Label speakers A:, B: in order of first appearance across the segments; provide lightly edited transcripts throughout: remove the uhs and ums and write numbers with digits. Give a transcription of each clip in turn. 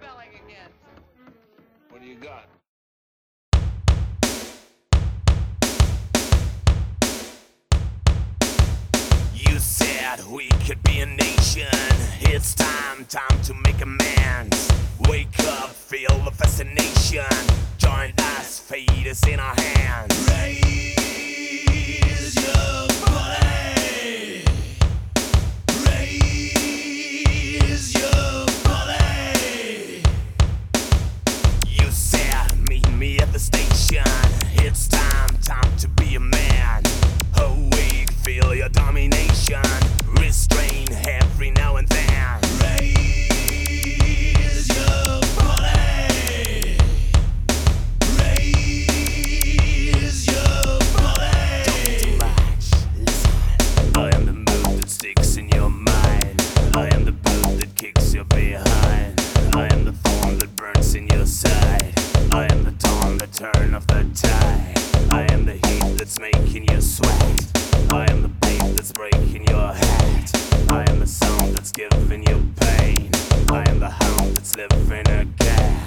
A: spelling again.
B: What do you got?
C: You said we could be a nation. It's time to make amends. Wake up, feel the fascination. Join us, fate is in our hands. Raise your body. Raise your body. You said meet me at the station. It's time to be a man. Awake, feel your domination. Restrain every now and then. Raise your body. Raise your body. Don't do much, listen. I am the mood that sticks in your mind. I am the boot that kicks you behind. I am the thorn that burns in your side. I am the dawn, the turn of the tide. I am the heat that's making you sweat. I am the beat that's breaking your head. I am the sound that's giving you pain. I am the hound that's living again.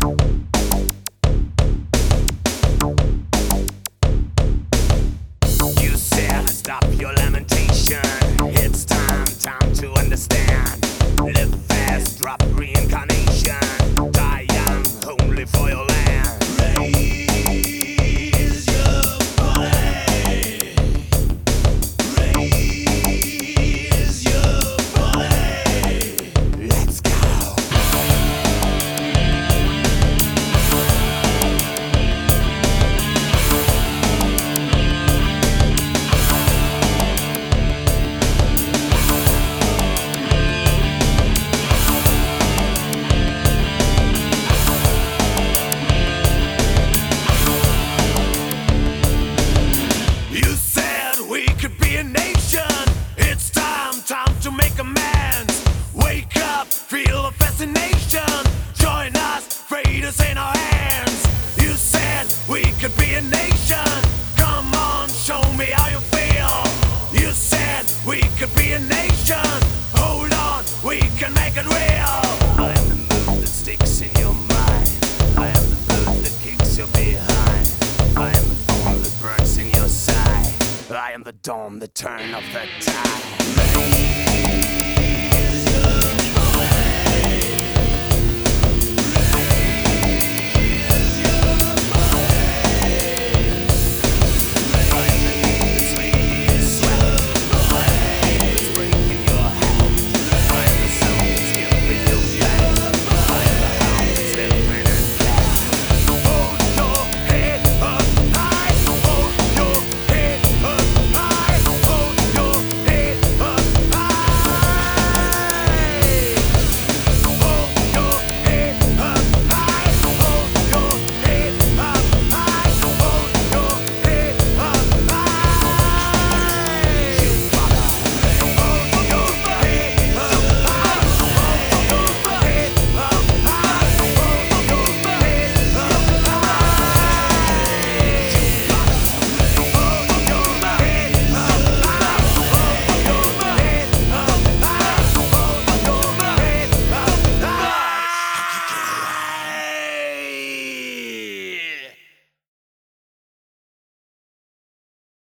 C: You said stop your lamentation. It's time to understand. Live fast, drop reincarnation. Die young, only for your land. Raise your body. Raise your body. Let's go. You said we could be a nation. It's time to make amends. Wake up, feel the fascination. Join us, fate is in our hands. You said we could be a nation. Come on, show me how you feel. You said we could be a nation. Hold on, we can make it real. I am the mood that sticks in your mind. I am the boot that kicks you behind. I am the thorn that burns in your side. I am the dawn, the turn of the tide.